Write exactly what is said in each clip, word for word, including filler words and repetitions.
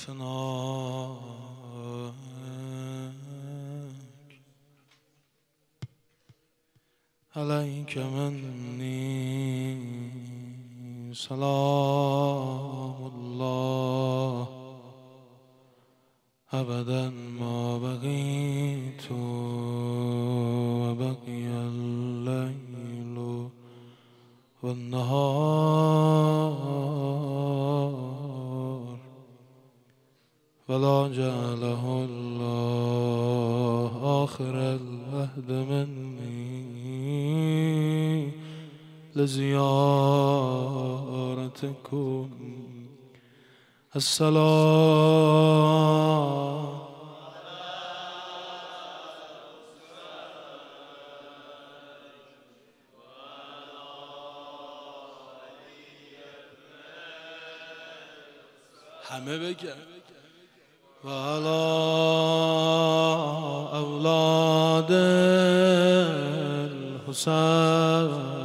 ثناءك عليك مني سلام الله أبدا ما بقيت وبقي الليل والنهار ولا جعله الله آخر العهد مني لزيارتكم. السلام همه بگه و علی اولاد الحسین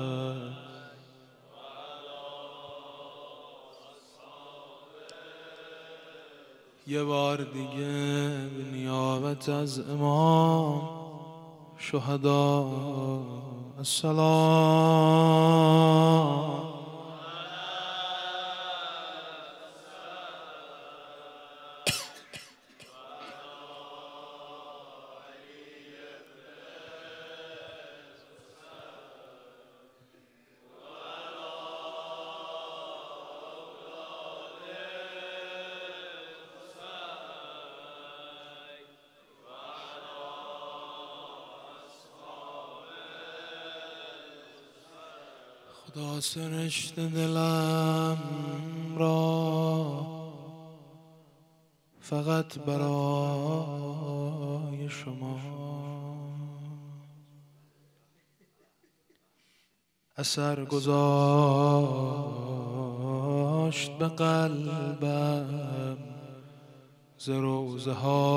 یه بار دیگه به نیابت از امام شهدا السلام خدا سرشت دلم را فقط برای شما اثر گذاشت به قلبم ز روزه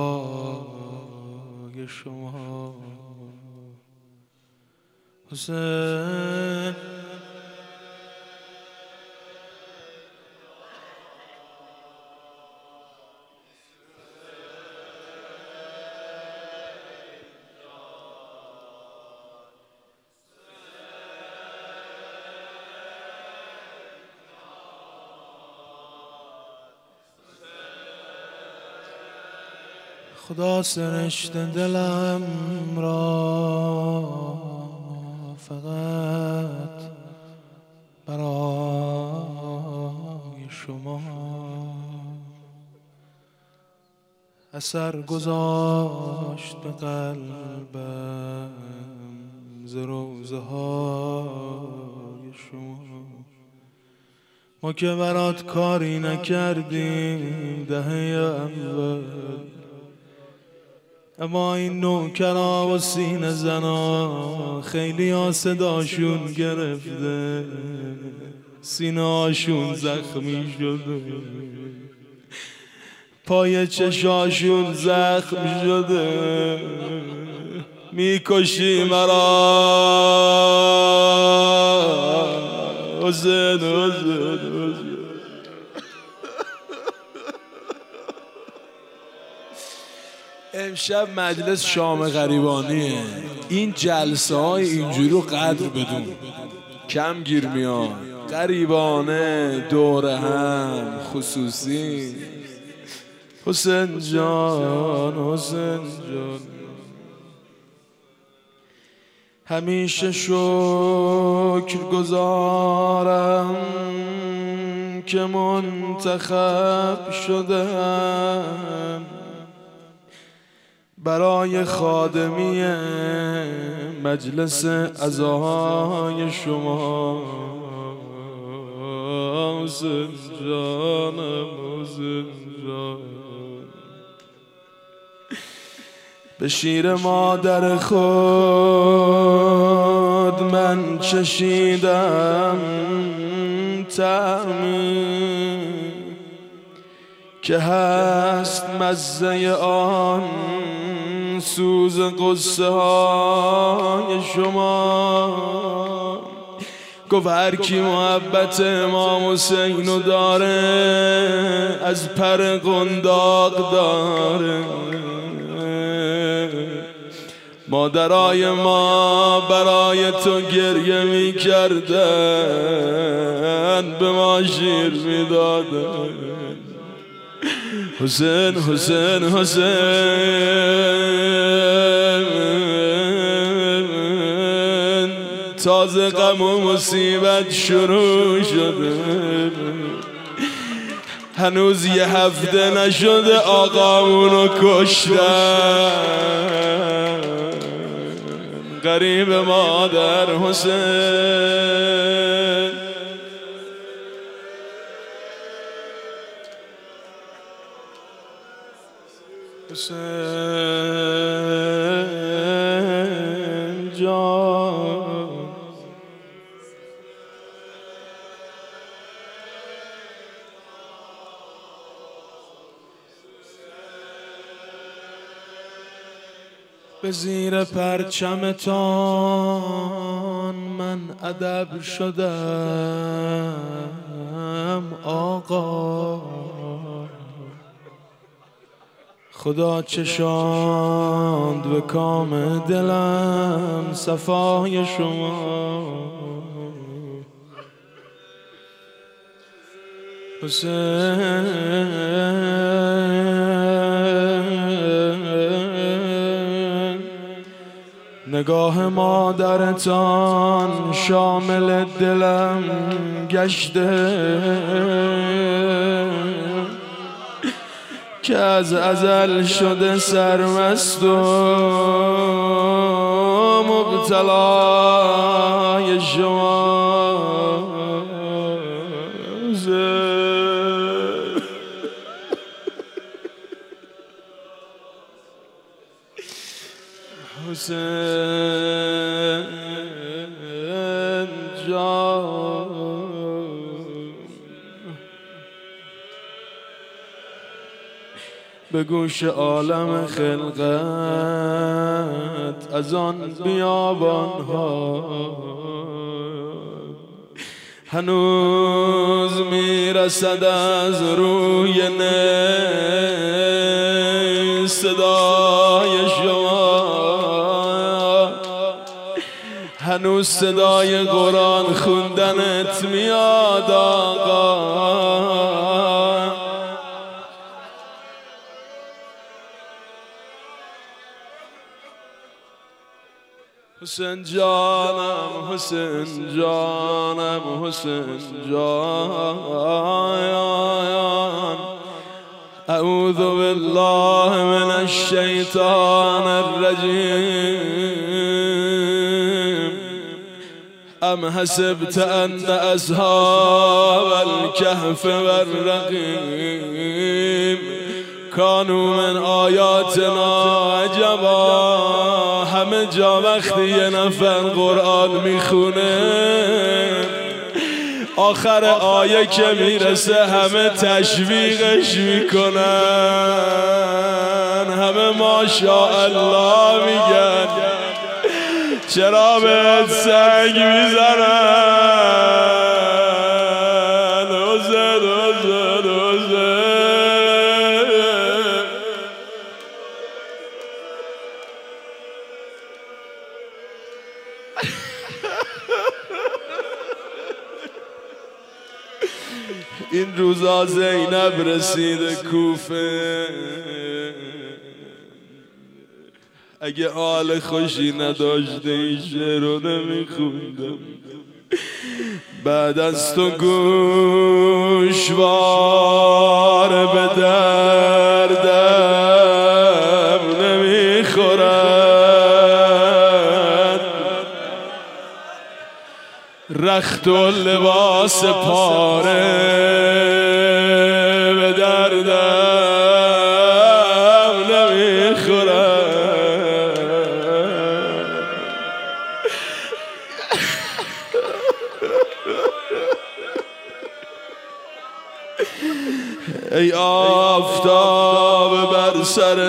های شما حسین خدا سرشت دلم را فقط برای شما اثر گذاشت به قلبم ز روزه های شما. ما که برات کاری نکردیم دهه اول، اما این نوکرا و سینه زنا خیلی ها صداشون گرفته، سینه هاشون زخمی شده، پای چشاشون زخم شده، میکشی مرا حسین حسین حسین. امشب مجلس شام غریبانیه، این جلسه های اینجوری رو قدر بدون، کم گیر میاد، غریبانه دوره هم خصوصی. حسین جان حسین جان همیشه شکر گزارم که منتخب شدم برای خادمی مجلس عزای شما. حسین جانم حسین جان، به شیر مادر خود من چشیدم طعمی که هست مزه آن سوز قصه های شما. گفت هر کی محبت امام حسینو داره از پر قنداق داره. مادرای ما برای تو گریه می کردن، به ما شیر می دادن. حسین حسین حسین، تازه غم و مصیبت شروع شده، هنوز یه هفته نشده آقامونو کشتن. غریب مادر حسین، حسین جان. به زیر پرچمتان من ادب شدم آقا، خدا چشاند به کام دلم صفای شما. حسین، نگاه مادرتان شامل دلم گشته که از ازل شده سرمست و مبتلای شما. حسین جان، به گوش عالم خلقت از آن بیابان ها هنوز میرسد از روی نی صدای شما، هنوز صدای قرآن خوندنت میاد آقا. حسین جانم حسین جانم حسین جان، اعوذ بالله من الشیطان الرجیم. ام حسبت ان اصحاب الكهف والرقیم کانوا من آیاتنا عجبا. همه جا وقتی یه نفر قرآن میخونه آخر آیه که میرسه همه تشویقش میکنن، همه ماشاءالله میگن، چرا بهت سنگ میزنن. حسین حسین حسین، این روزا زینب رسیده کوفه، اگه حال خوشی نداشته این شعر رو نمیخوندم. بعد از تو گوشوار به دردم نمیخورد، رخت و لباس پاره به دردم نمیخورد. ای آفتاب بر سر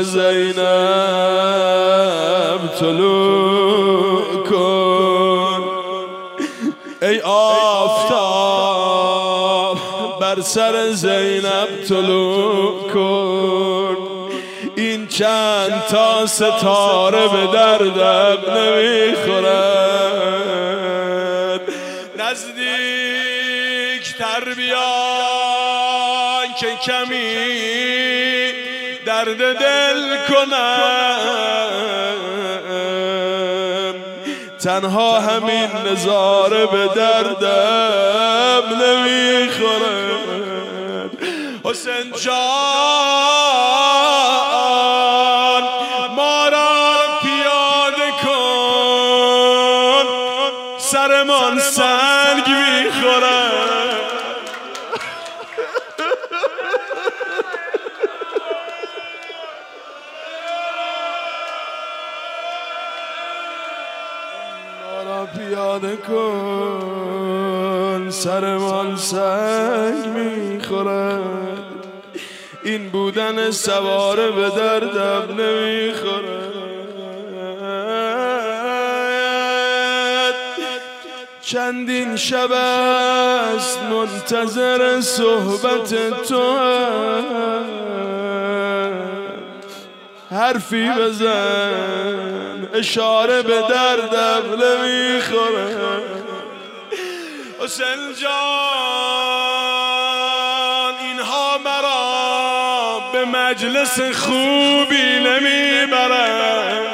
زینب طلوع کن، ای آفتاب بر سر زینب طلوع کن، این چند تا ستاره به دردم نمیخورد. نزدیک تر بیان که کمی درد دل کنم، تنها همین نظاره به دردم نمیخورد. حسین جان ما را پیاده کن، سرمان سنگ میخورد. پیاده کن، سرمان سنگ میخورد. این بودن سواره به دردم نمیخورد. چندین شب است منتظر صحبت تو، حرفی بزن اشاره به دردم نمیخوره. حسین جان اینها مرا به مجلس خوبی نمیبرن،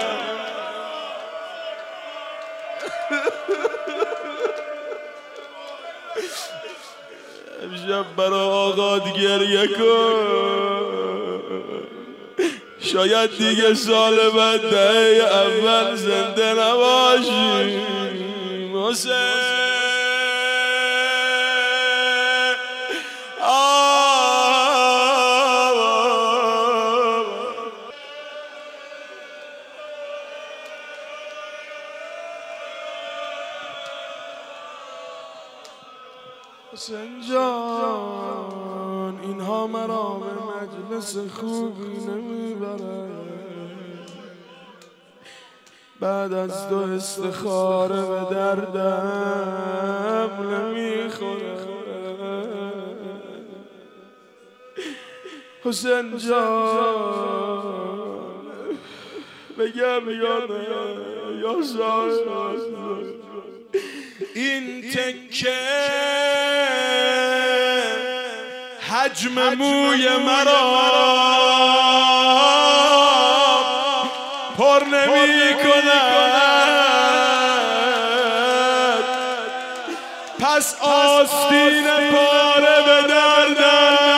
امشب برا آقات گریه کن، شاید دیگه سال بعد دهه اول زنده نباشی. حسین حسین جان اینها مرا به مجلس خوبی نمیبرن، بعد از تو استخاره به دردم نمیخوره. حسین جان بگم یا نه یا شاید این تکه حجم موی مرا پر نمی کند، پس آستین پاره به دردم